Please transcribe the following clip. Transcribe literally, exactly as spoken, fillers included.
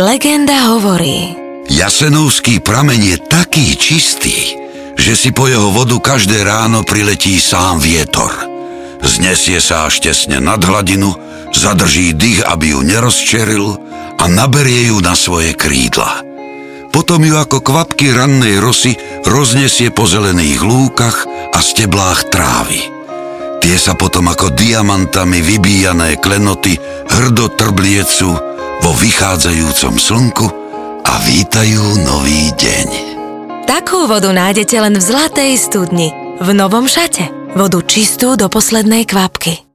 Legenda hovorí: Jasenovský prameň je taký čistý, že si po jeho vodu každé ráno priletí sám vietor. Znesie sa až tesne nad hladinu, zadrží dých, aby ju nerozčeril a naberie ju na svoje krídla. Potom ju ako kvapky rannej rosy roznesie po zelených lúkach a steblách trávy. Tie sa potom ako diamantami vybíjané klenoty hrdo trbliecu vo vychádzajúcom slnku a vítajú nový deň. Takú vodu nájdete len v Zlatej studni, v Novom Šate. Vodu čistú do poslednej kvapky.